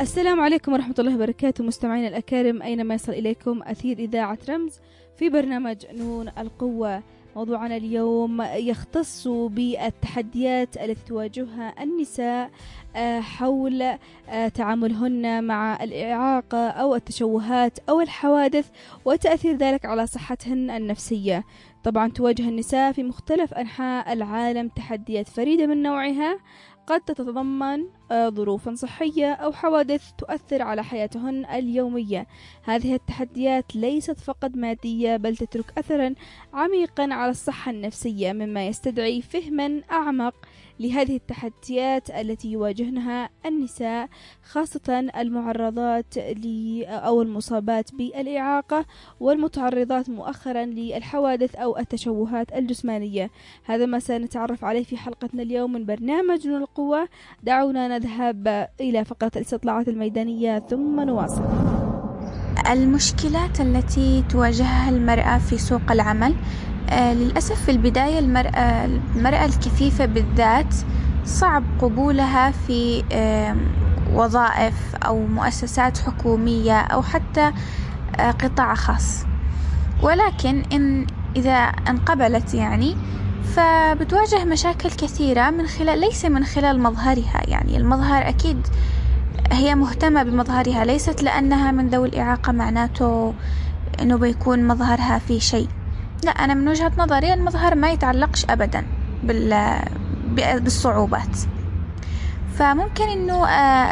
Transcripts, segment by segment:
السلام عليكم ورحمة الله وبركاته مستمعين الأكارم أينما يصل إليكم أثير إذاعة رمز في برنامج نون القوة. موضوعنا اليوم يختص بالتحديات التي تواجهها النساء حول تعاملهن مع الإعاقة أو التشوهات أو الحوادث وتأثير ذلك على صحتهن النفسية. طبعا تواجه النساء في مختلف أنحاء العالم تحديات فريدة من نوعها قد تتضمن ظروف صحية أو حوادث تؤثر على حياتهن اليومية. هذه التحديات ليست فقط مادية بل تترك أثرا عميقا على الصحة النفسية، مما يستدعي فهما أعمق لهذه التحديات التي يواجهنها النساء، خاصة المعرضات أو المصابات بالإعاقة والمتعرضات مؤخرا للحوادث أو التشوهات الجسمانية. هذا ما سنتعرف عليه في حلقتنا اليوم من برنامج نون القوة. دعونا نذهب إلى فقرة الاستطلاعات الميدانية ثم نواصل. المشكلات التي تواجهها المرأة في سوق العمل. للأسف في البداية المرأة الكفيفة بالذات صعب قبولها في وظائف أو مؤسسات حكومية أو حتى قطاع خاص، ولكن إذا انقبلت فبتواجه مشاكل كثيرة ليس من خلال مظهرها. المظهر أكيد هي مهتمة بمظهرها، ليست لأنها من ذوي الإعاقة معناته أنه بيكون مظهرها في شيء. لا، أنا من وجهة نظري المظهر ما يتعلقش أبدا بالصعوبات. فممكن أنه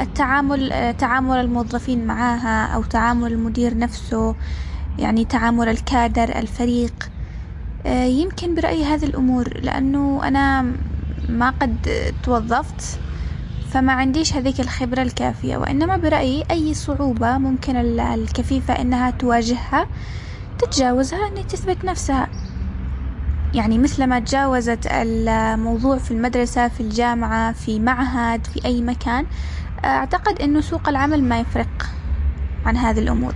تعامل الموظفين معها أو تعامل المدير نفسه، تعامل الكادر الفريق، يمكن برأيي هذه الأمور، لأنه أنا ما قد توظفت فما عنديش هذيك الخبرة الكافية. وإنما برأيي أي صعوبة ممكن الكفيفة إنها تواجهها تتجاوزها، إنها تثبت نفسها. مثل ما تجاوزت الموضوع في المدرسة، في الجامعة، في معهد، في أي مكان، أعتقد إنه سوق العمل ما يفرق عن هذه الأمور.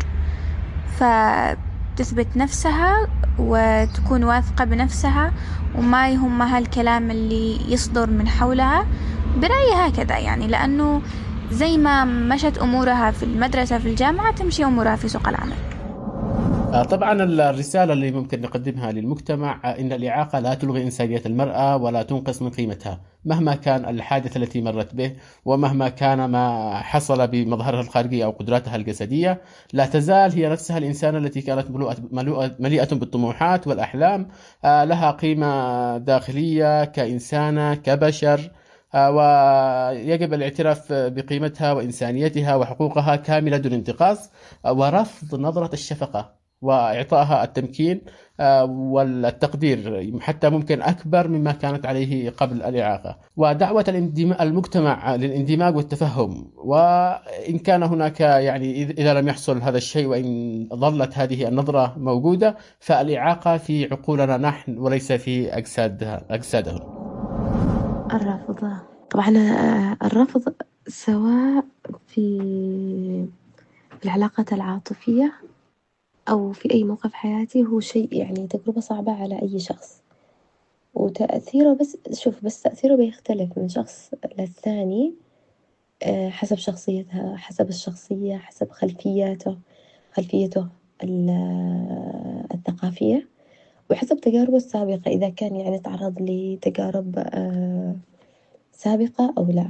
فتثبت نفسها وتكون واثقة بنفسها وما يهمها الكلام اللي يصدر من حولها. برأيي هكذا، لأنه زي ما مشت أمورها في المدرسة في الجامعة تمشي أمورها في سوق العمل. طبعا الرسالة اللي ممكن نقدمها للمجتمع إن الإعاقة لا تلغي إنسانية المرأة ولا تنقص من قيمتها مهما كان الحادث التي مرت به، ومهما كان ما حصل بمظهرها الخارجي أو قدراتها الجسدية. لا تزال هي نفسها الإنسانة التي كانت مليئة بالطموحات والأحلام، لها قيمة داخلية كإنسانة كبشر، ويجب الاعتراف بقيمتها وإنسانيتها وحقوقها كاملة دون انتقاص، ورفض نظرة الشفقة وإعطائها التمكين والتقدير حتى ممكن أكبر مما كانت عليه قبل الإعاقة، ودعوة المجتمع للاندماج والتفهم. وإن كان هناك إذا لم يحصل هذا الشيء وإن ظلت هذه النظرة موجودة، فالإعاقة في عقولنا نحن وليس في أجسادهم. الرفض، طبعا الرفض سواء في العلاقات العاطفية أو في أي موقف حياتي هو شيء تجربة صعبة على أي شخص، وتأثيره بس تأثيره بيختلف من شخص للثاني حسب شخصيتها، حسب الشخصية، حسب خلفيته الثقافية، وحسب تجاربه السابقة إذا كان تعرض لتجارب سابقة أو لا.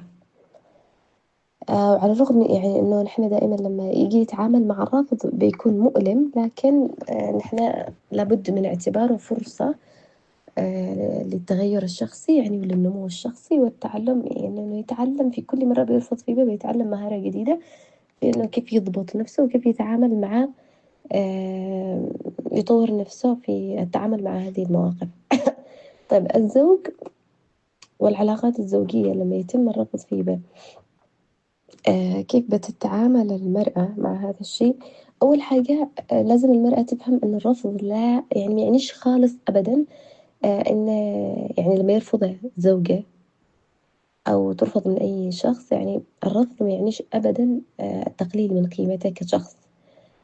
وعلى الرغم إنه نحن دائما لما يجي يتعامل مع الرفض بيكون مؤلم، لكن نحن لابد من اعتباره فرصة للتغير الشخصي وللنمو الشخصي والتعلم، إنه يتعلم في كل مرة بيرفض فيها بيتعلم مهارة جديدة، إنه كيف يضبط نفسه وكيف يتعامل مع يطور نفسه في التعامل مع هذه المواقف. طيب، الزوج والعلاقات الزوجية لما يتم الرفض فيه كيف بتتعامل المرأة مع هذا الشيء؟ أول حاجة لازم المرأة تفهم أن الرفض لا يعنيش خالص أبدا أن لما يرفض زوجة أو ترفض من أي شخص، الرفض ما يعنيش أبدا التقليل من قيمتك كشخص.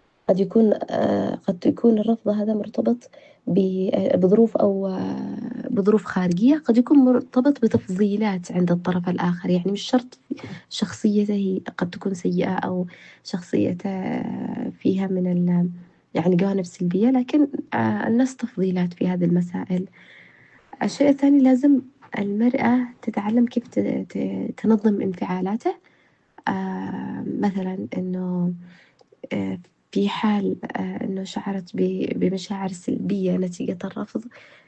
قد يكون الرفض هذا مرتبط بظروف أو بظروف خارجية، قد يكون مرتبط بتفضيلات عند الطرف الآخر. يعني مش شرط شخصيته هي قد تكون سيئة أو شخصيته فيها من يعني جوانب سلبية، لكن الناس تفضيلات في هذه المسائل. الشيء الثاني، لازم المرأة تتعلم كيف تنظم انفعالاتها. مثلا إنه في حال إنه شعرت بمشاعر سلبية نتيجة الرفض،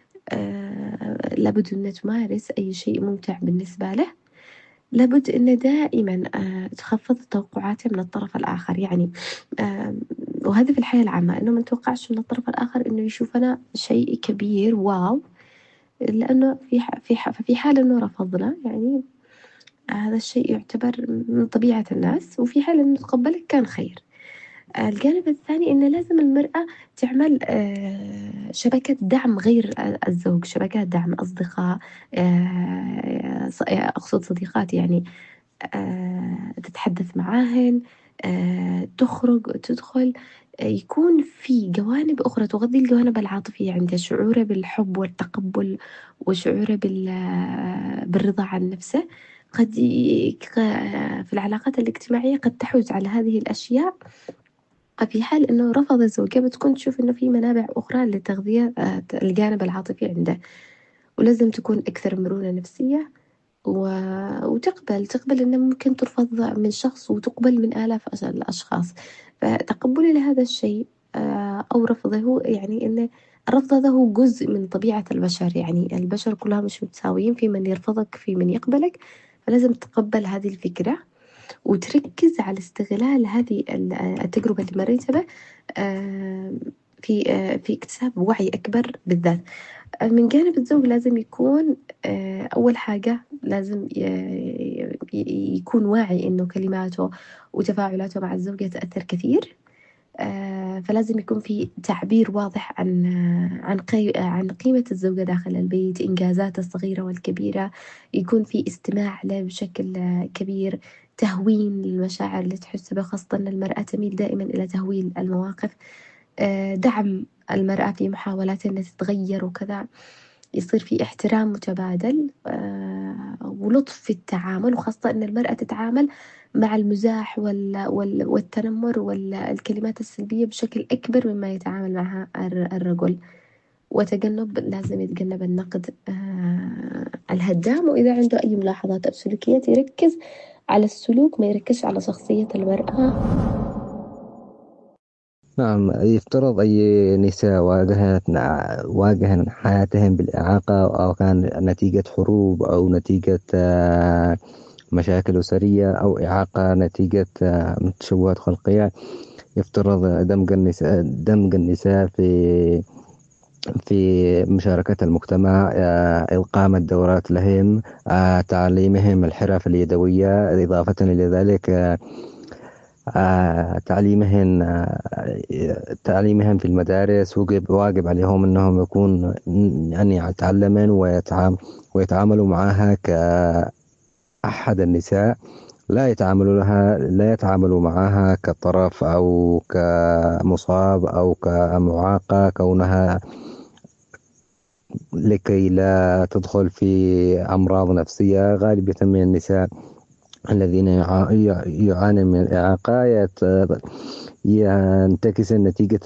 لابد أن تمارس أي شيء ممتع بالنسبة له. لابد أن دائما تخفض توقعاته من الطرف الآخر. يعني وهذا في الحياة العامة، إنه ما نتوقعش من الطرف الآخر إنه يشوفنا شيء كبير واو، لأنه في حال إنه رفضنا، يعني هذا الشيء يعتبر من طبيعة الناس، وفي حال إنه تقبلك كان خير. الجانب الثاني إنه لازم المرأة تعمل شبكة دعم غير الزوج، شبكات دعم أصدقاء، أقصد صديقات، يعني تتحدث معاهن، تخرج تدخل، يكون في جوانب أخرى تغذي الجوانب العاطفية عنده، شعوره بالحب والتقبل وشعوره بالرضا عن نفسه. قد في العلاقات الاجتماعية قد تحوز على هذه الأشياء. في حال إنه رفض الزوجة بتكون تشوف إنه في منابع أخرى لتغذية الجانب العاطفي عنده، ولازم تكون أكثر مرونة نفسية، وتقبل إنه ممكن ترفض من شخص وتقبل من آلاف الأشخاص. فتقبلي لهذا الشيء أو رفضه، يعني إن الرفض هذا هو جزء من طبيعة البشر. يعني البشر كلها مش متساويين، في من يرفضك في من يقبلك، فلازم تتقبل هذه الفكرة وتركز على استغلال هذه التجربة اللي مريت بها في اكتساب وعي أكبر بالذات. من جانب الزوج لازم يكون أول حاجة لازم يكون واعي إنه كلماته وتفاعلاته مع الزوجة تأثر كثير. فلازم يكون في تعبير واضح عن قيمة الزوجة داخل البيت، إنجازاتها الصغيرة والكبيرة، يكون في استماع له بشكل كبير، تهوين المشاعر اللي تحس بها، خاصة أن المرأة تميل دائما إلى تهويل المواقف، دعم المرأة في محاولاتها أنها تتغير وكذا، يصير في احترام متبادل ولطف في التعامل، وخاصة أن المرأة تتعامل مع المزاح والتنمر والكلمات السلبية بشكل أكبر مما يتعامل معها الرجل. لازم يتجنب النقد الهدام، وإذا عنده أي ملاحظات أو سلوكيات يركز على السلوك، ما يركزش على شخصية المرأة. نعم، يفترض أي نساء واجهن حياتهم بالإعاقة، أو كان نتيجة حروب أو نتيجة مشاكل أسرية أو إعاقة نتيجة تشوهات خلقية، يفترض دمج النساء في مشاركة المجتمع، إقامة دورات لهم، تعليمهم الحرف اليدوية، إضافة إلى ذلك تعليمهم في المدارس. واجب عليهم أنهم يكون يعني يتعلمون ويتعاملوا معها كأحد النساء، لا يتعاملوا معها كطرف أو كمصاب أو كمعاقة، كونها لكي لا تدخل في أمراض نفسية. غالبية من النساء الذين يعانون من الإعاقة ينتكس نتيجة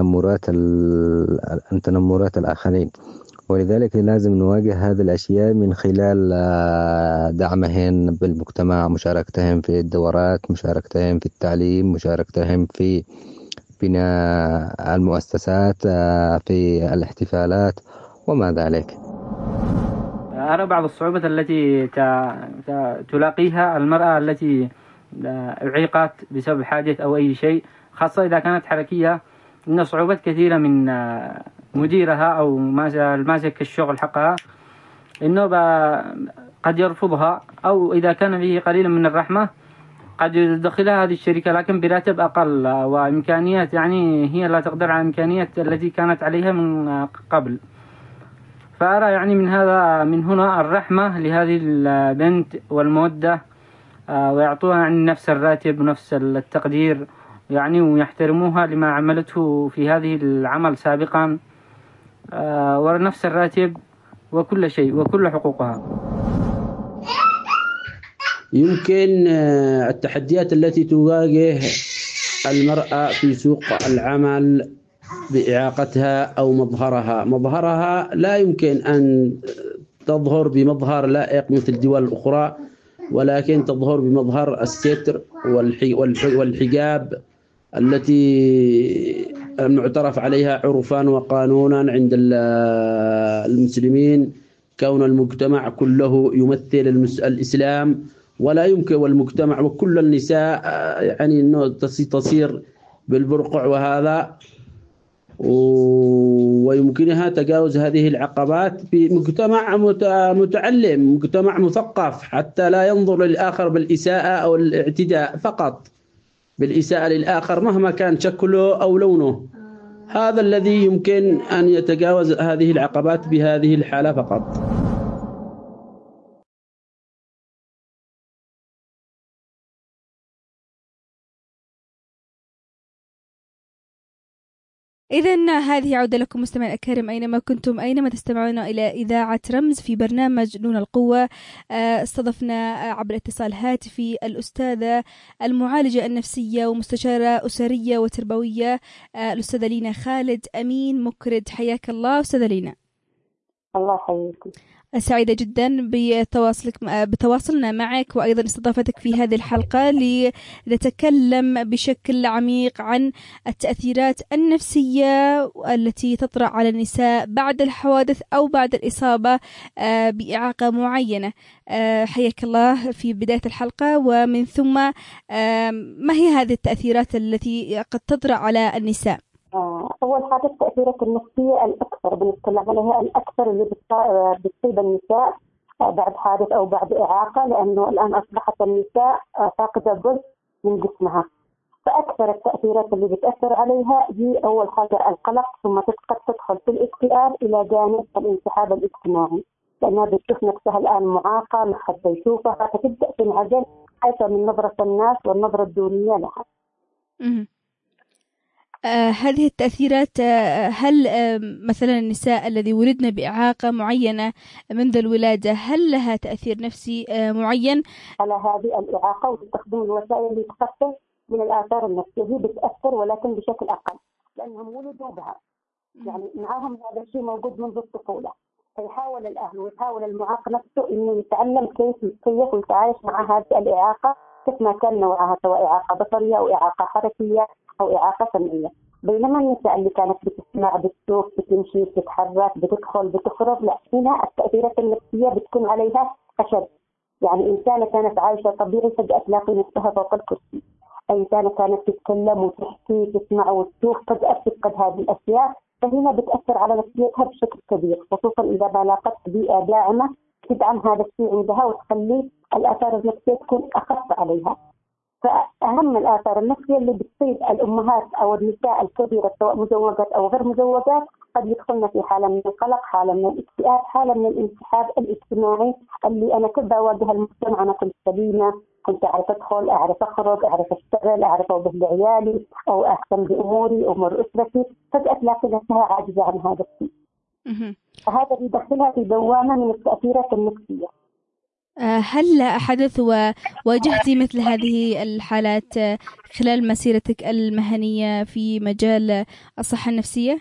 التنمرات الآخرين، ولذلك لازم نواجه هذه الأشياء من خلال دعمهن بالمجتمع، مشاركتهم في الدورات، مشاركتهم في التعليم، مشاركتهم في بناء المؤسسات، في الاحتفالات وما ذلك. أرى بعض الصعوبات التي تلاقيها المرأة التي أعيقت بسبب حادث أو أي شيء، خاصة إذا كانت حركية، إن صعوبات كثيرة من مديرها أو ماسك الشغل حقها، إنه قد يرفضها، أو إذا كان به قليلا من الرحمة قد يدخلها هذه الشركة لكن براتب أقل وإمكانيات، يعني هي لا تقدر على الإمكانيات التي كانت عليها من قبل. فأرى يعني من هنا الرحمة لهذه البنت والمودة، ويعطوها يعني نفس الراتب ونفس التقدير، يعني ويحترموها لما عملته في هذه العمل سابقا، ونفس الراتب وكل شيء وكل حقوقها. يمكن التحديات التي تواجه المرأة في سوق العمل بإعاقتها أو مظهرها لا يمكن أن تظهر بمظهر لائق مثل الدول الأخرى، ولكن تظهر بمظهر الستر والحجاب التي المعترف عليها عرفا وقانونا عند المسلمين، كون المجتمع كله يمثل الإسلام، ولا يمكن والمجتمع وكل النساء يعني أنه تصير بالبرقع وهذا، ويمكنها تجاوز هذه العقبات بمجتمع متعلم، مجتمع مثقف، حتى لا ينظر للآخر بالإساءة أو الاعتداء فقط، بالإساءة للآخر مهما كان شكله أو لونه. هذا الذي يمكن أن يتجاوز هذه العقبات بهذه الحالة فقط. إذن هذه عودة لكم مستمعين الأكارم أينما كنتم، أينما تستمعون إلى إذاعة رمز في برنامج نون القوة. استضفنا عبر اتصال هاتفي الأستاذة المعالجة النفسية ومستشارة أسرية وتربوية الأستاذة لينا خالد أمين مكرد. حياك الله أستاذة لينا. الله يحييكم. سعيدة جدا بتواصلنا معك وأيضا استضافتك في هذه الحلقة لنتكلم بشكل عميق عن التأثيرات النفسية التي تطرأ على النساء بعد الحوادث أو بعد الإصابة بإعاقة معينة. حياك الله في بداية الحلقة، ومن ثم ما هي هذه التأثيرات التي قد تطرأ على النساء؟ أول حاجة التأثيرات النفسية الأكثر بنتكلم عليها، الأكثر اللي بتصيب النساء بعد حادث أو بعد إعاقة، لأنه الآن أصبحت النساء فاقدة جزء من جسمها، فأكثر التأثيرات اللي بتأثر عليها هي أول حاجة القلق، ثم قد تدخل في الاكتئاب إلى جانب الانسحاب الاجتماعي، لأنها بتشوف نفسها الآن معاقة، ما حد يشوفها، فتبدأ تنعزل حتى من نظرة الناس والنظرة الدونية لها. هذه التأثيرات، هل مثلا النساء الذي ولدن بإعاقة معينة منذ الولادة هل لها تأثير نفسي معين على هذه الإعاقة، وتستخدم الوسائل اللي تخفف من الآثار النفسية؟ هي بتأثر ولكن بشكل أقل، لأنهم ولدوا بها، يعني معهم هذا الشيء موجود منذ الطفولة، فيحاول الأهل ويحاول المعاق نفسه إنه يتعلم كيف يتعايش مع هذه الإعاقة كيف ما كان نوعها، سواء إعاقة بصرية أو إعاقة حركية أو إعاقة سمعية. بينما النساء اللي كانت بتسمع، بتشوف، بتمشي، بتتحرك، بتدخل، بتخرج، لا، هنا التأثيرات النفسية بتكون عليها أشد. يعني إنسانة كانت عايشة طبيعي فجأة تلاقي نفسها فوق الكرسي، إنسانة كانت تتكلم وتحكي، تسمع وتشوف، فجأة تفقد هذه الأشياء، فهنا بتأثر على نفسيتها بشكل كبير، خصوصا إذا ما لاقت بيئة داعمة تدعم هذا الشيء عندها وتخلي الآثار النفسية تكون أخف عليها. فأهم الآثار النفسية اللي بتصيب الأمهات أو النساء الكبيرة سواء مزوجات أو غير مزوجات، قد يدخلن في حالة من القلق، حالة من الاكتئاب، حالة من الانسحاب الاجتماعي، اللي أنا كنت أواجه المجتمع، أنا كنت سليمة، كنت أعرف أدخل، أعرف أخرج، أعرف أشتغل، أعرف أوجه لعيالي أو أهتم بأموري أمور أسرتي، فجأة تلاقي نفسها عاجزة عن هذا الشيء. فهذا بيدخلها في دوامة من التأثيرات النفسية. هل حدث وواجهتي مثل هذه الحالات خلال مسيرتك المهنية في مجال الصحة النفسية؟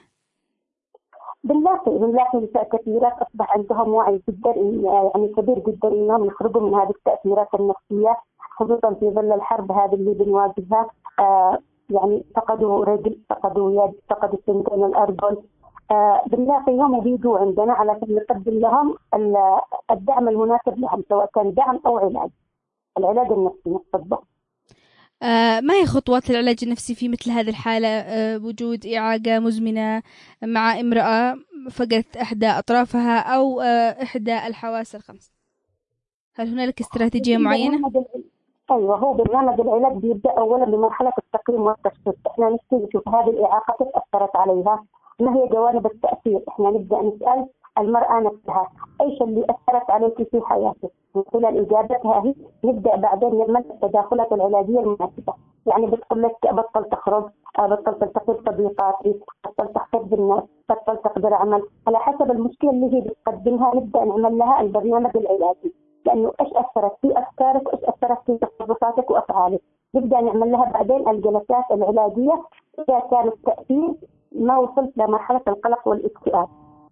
بنلاقي كثيرات أصبح عندهم وعي جدا، يعني كبير جدا، إنهم يخرجوا من هذه التأثيرات النفسية، خصوصا في ظل الحرب هذه اللي بنواجهها. يعني فقدوا رجل، فقدوا يد، فقدوا سنتين الأرجل. بنلاقيهم وبيجوا عندنا على نقدم لهم الدعم المناسب لهم، سواء كان دعم أو العلاج النفسي نفسه. ما هي خطوات العلاج النفسي في مثل هذه الحالة؟ وجود إعاقة مزمنة مع امرأة فقدت إحدى أطرافها أو إحدى الحواس الخمس، هل هنالك استراتيجية معينة؟ أيوة، هو برنامج العلاج بيبدأ أولا بمرحلة التقييم والتشخيص. إحنا نشوف هذه الإعاقة كيف أثرت عليها، ما هي جوانب التأثير. إحنا نبدأ نسأل المرأة نفسها، إيش اللي أثرت عليك في حياتك؟ من خلال إجابتها هي نبدأ بعدين نعمل التداخلات العلاجية المناسبة. يعني بتقول لك بطل تخرج، بطل تلتقي بصديقاتي، بطل تحتك بالناس، بطل تقدر عمل، على حسب المشكلة اللي هي بتقدمها نبدأ نعمل لها البرنامج العلاجي. لأنه إيش أثرت في أفكارك وإيش أثرت في تصرفاتك وأفعالك. نبدأ نعمل لها بعدين الجلسات العلاجية إذا كان التأثير ما وصلت لمرحلة القلق والاكتئاب.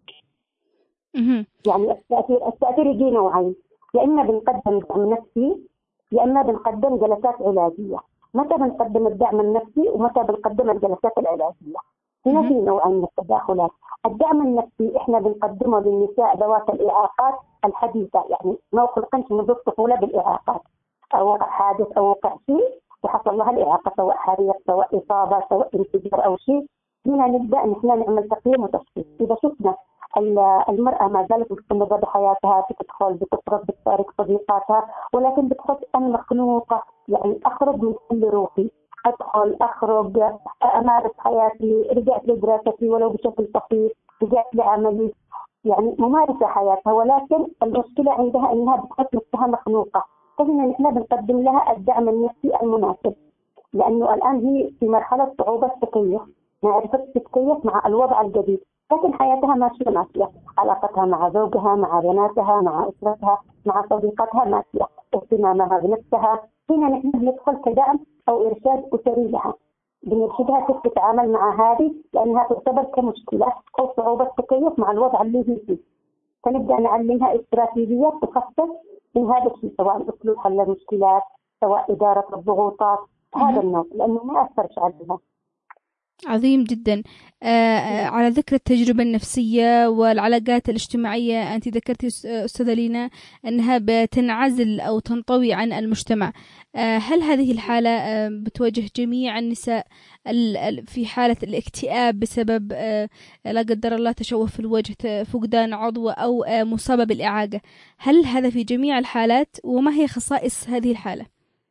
يعني التأثير يجي نوعين، يا إما بنقدم دعم نفسي يا إما بنقدم جلسات علاجية. متى بنقدم الدعم النفسي ومتى بنقدم الجلسات العلاجية؟ هنا في نوعين من التداخلات. الدعم النفسي إحنا بنقدمه للنساء ذوات الإعاقات الحديثة، يعني ما خلقنش منذ الطفولة بالإعاقات، أو وقع حادث أو وقع شيء وحصل لها الإعاقة، سواء حريق سواء إصابة سواء انفجار أو شيء. هنا نبدأ نحن نعمل تقييم وتشخيص. إذا شفنا المرأة ما زالت مستمرة بحياتها، بتدخل بتخرج بتفارق صديقاتها، ولكن بتحس أنا مخنوقة، يعني أخرج من كل روحي، أدخل أخرج أمارس حياتي، رجعت لدراستي ولو بشكل بسيط، رجعت لعملي، يعني ممارسة حياتها، ولكن المشكلة عندها أنها بتحس نفسها مخنوقة. فهنا نحن بنقدم لها الدعم النفسي المناسب، لأنه الآن هي في مرحلة صعوبة التكيف، ما عرفت تتكيف مع الوضع الجديد، لكن حياتها ماشية، علاقتها مع زوجها، مع بناتها، مع أسرتها، مع صديقاتها ماشية، اهتمامها بنفسها. هنا نحن ندخل كدعم أو إرشاد أسري لها، بنرشدها كيف تتعامل مع هذه، لأنها تعتبر كمشكلة أو صعوبة تكيف مع الوضع اللي هي فيه. فنبدأ نعلمها استراتيجيات تخفف من هذا الشيء، سواء أسلوب حل المشكلات، سواء إدارة الضغوطات، هذا النوع، لأنه ما أثرش عليها. عظيم جدا. على ذكر التجربة النفسية والعلاقات الاجتماعية، أنت ذكرتي أستاذة لينا أنها بتنعزل أو تنطوي عن المجتمع. هل هذه الحالة بتواجه جميع النساء في حالة الاكتئاب بسبب لا قدر الله تشوه في الوجه، فقدان عضو أو مصابة بالإعاقة؟ هل هذا في جميع الحالات؟ وما هي خصائص هذه الحالة؟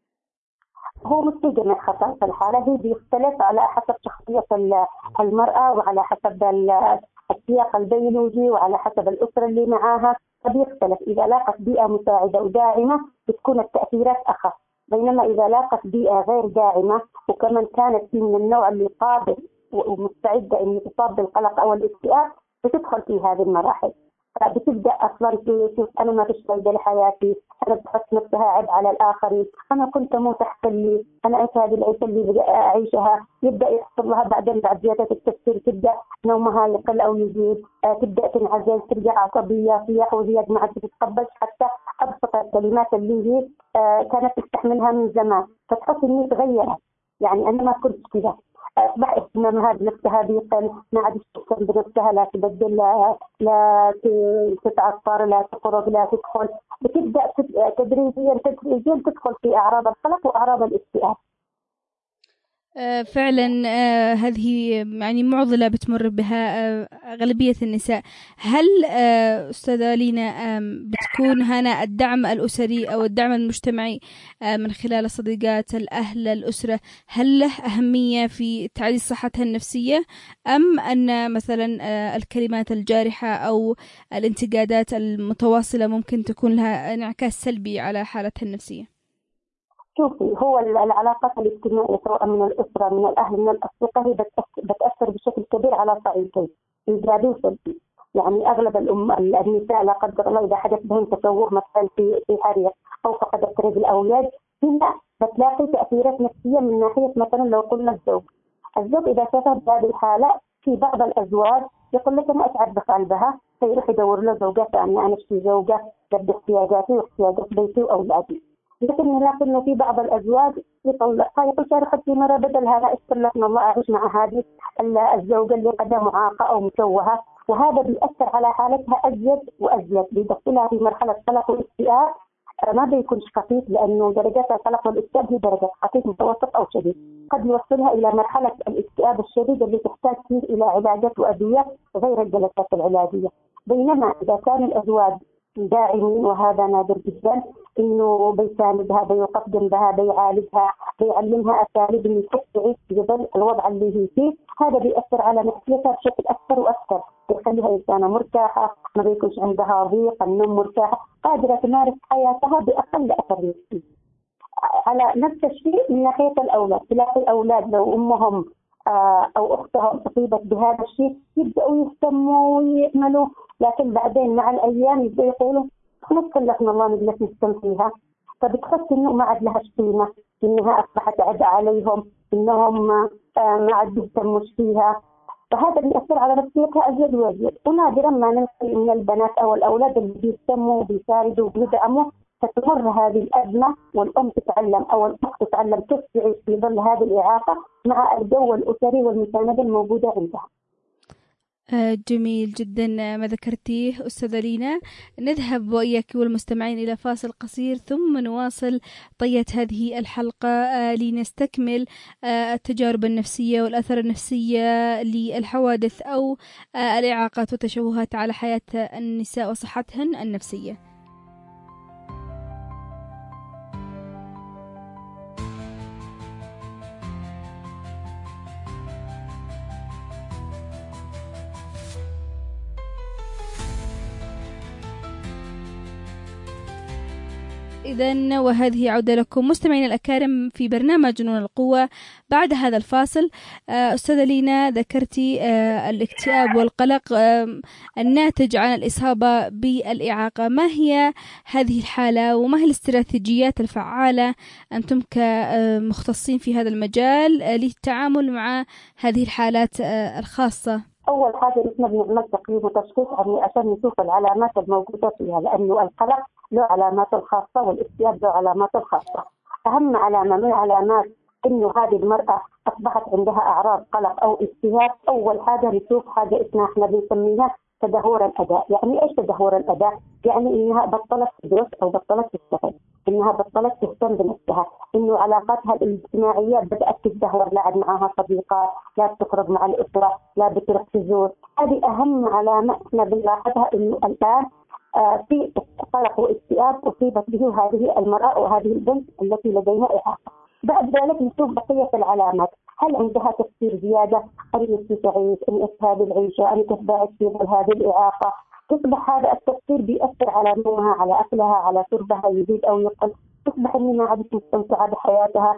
هو مش جميع خصائص الحالة، هي بيختلف على حسب شخصية المرأة وعلى حسب السياق البيولوجي وعلى حسب الأسرة اللي معاها، فبيختلف. إذا لاقت بيئة مساعدة وداعمة بتكون التأثيرات أخف، بينما إذا لاقت بيئة غير داعمة وكمان كانت من النوع اللي قابل ومستعدة إن تصاب بالقلق أو الاكتئاب بتدخل في هذه المراحل. فبتبدأ أصلا تشوف أنا ما فيش فايدة لحياتي، أنا بحط نفسها عبء على الآخرين، أنا كنت أموت أحسن لي، أنا إيش هذه العيشة اللي أعيشها. يبدأ يحصل لها بعدين بعد زيادة التفكير تبدأ نومها يقل أو يزيد، تبدأ تنعزل، ترجع عصبية، صياح وزياد، ما عاد تتقبل حتى أبسط الكلمات اللي هي كانت تستحملها من زمان، فتحس إني تغيرت، يعني أنا ما كنت كذا. أصبح اهتمامها بنفسها بيقل، ما عاد تهتم بنفسها، لا تبدل، لا تتعطر، لا تخرج، لا تدخل. بتبدأ تدريجيا تدخل في أعراض القلق وأعراض الاكتئاب. فعلا هذه يعني معضلة بتمر بها أغلبية النساء. هل أستاذة لينا بتكون هنا الدعم الأسري أو الدعم المجتمعي من خلال الصديقات، الأهل، الأسرة، هل له أهمية في تعزيز صحتها النفسية، أم أن مثلا الكلمات الجارحة أو الانتقادات المتواصلة ممكن تكون لها انعكاس سلبي على حالتها النفسية؟ شوفي، هو العلاقات الاجتماعية سواء من الأسرة، من الأهل، من الأصدقاء، هي بتأثر بشكل كبير على صعيدين، إيجابي وسلبي. يعني أغلب النساء لا قدر الله إذا حدث بهم تشوه مثلا في حريق أو فقدت رجل أو يد، هنا بتلاقي تأثيرات نفسية من ناحية مثلا لو قلنا الزوج إذا شافها بهذه الحالة، في بعض الأزواج يقول لك أنا أتعب بقلبها، فيروح يدور له زوجة ثانية، أنا أشتري زوجة تلبي احتياجاتي واحتياجات بيتي وأولادي. لكن في بعض الأزواج يطلقها، يقول شارك في مرة بدلها، لا استلقنا الله أعيش مع هذه الزوجة اللي قد معاقة أو مشوهة، وهذا بيأثر على حالتها أزيد وأزيد، بيدخلها في مرحلة قلق واكتئاب ما بيكونش خفيف، لأنه درجات القلق والاكتئاب هي درجات خفيف متوسط أو شديد، قد يوصلها إلى مرحلة الاكتئاب الشديد اللي تحتاج فيه إلى علاجات وأدوية غير الجلسات العلاجية. بينما إذا كان الأزواج داعمين، وهذا نادر جدا، إنه بيساندها، بيوقف جنبها، بيعالجها، بيعلمها أساليب إنه كيف تعيش في ظل الوضع اللي هي فيه. هذا بيأثر على نفسيتها بشكل أكثر وأكثر، بيخليها إنسانة مرتاحة، ما بيكونش عندها ضيق، النوم مرتاحة، قادرة تمارس حياتها بأقل أثر نفسي. على نفس الشيء من ناحية الأولاد، تلاقي الأولاد لو أمهم أو أختهم أصيبت بهذا الشيء يبدأوا يهتموا ويعملوا، لكن بعدين مع الأيام يبدأوا يقولوا خلاص كلفنا الله نجلس نهتم فيها، فبتحس إنه ما عاد لها قيمة، إنها أصبحت عبء عليهم، إنهم ما عاد بيهتموش فيها، فهذا بيأثر على نفسيتها أزيد وأزيد. ونادرا ما نلقي من البنات أو الأولاد اللي بيهتموا وبيساعدوا وبيدعموا فتمر هذه الأزمة والأم تتعلم أو الأخت تتعلم كيف تعيش في ظل هذه الإعاقة مع الجو الأسري والمساندة الموجودة عندها. جميل جدا ما ذكرتيه أستاذة لينا. نذهب وإياك والمستمعين إلى فاصل قصير ثم نواصل طية هذه الحلقة لنستكمل التجارب النفسية والأثر النفسية للحوادث أو الإعاقات والتشوهات على حياة النساء وصحتهن النفسية. إذن وهذه عودة لكم مستمعين الأكارم في برنامج جنون القوة. بعد هذا الفاصل أستاذة لينا ذكرتي الاكتئاب والقلق الناتج عن الإصابة بالإعاقة. ما هي هذه الحالة وما هي الاستراتيجيات الفعالة أنتم كمختصين في هذا المجال للتعامل مع هذه الحالات الخاصة؟ أول حاجة نحن بنعمل تقييم وتشخيص عشان نشوف العلامات الموجودة فيها، لأنه القلق له علامات الخاصة والاكتئاب له علامات الخاصة. أهم علامة من علامات إنه هذه المرأة أصبحت عندها أعراض قلق أو اكتئاب، أول حاجة نشوف حاجة اسمها إحنا بنسميها تدهور الأداء. يعني إيش تدهور الأداء؟ يعني إنها بطلت تدرس أو بطلت تشتغل، إنها بطلت تهتم بنفسها، إنه علاقاتها الاجتماعية بدأت تتدهور، لا عاد معها صديقات، لا بتخرج مع الأسرة، لا بتروح تزور. هذه أهم علامة إحنا بنلاحظها إنه الآن في قلق واكتئاب أصيبت به هذه المرأة وهذه البنت التي لديها إعاقة. بعد ذلك نشوف بقية العلامات، هل عندها تفكير زيادة؟ أن نفسي تعيش، أن هذه العيشة، أن تتباعد في ظل هذه الإعاقة. تصبح هذا التفكير بيأثر على نومها، على أكلها، على شربها، يزيد أو يقل. تصبح إنها ما عادت مستمتعة بحياتها،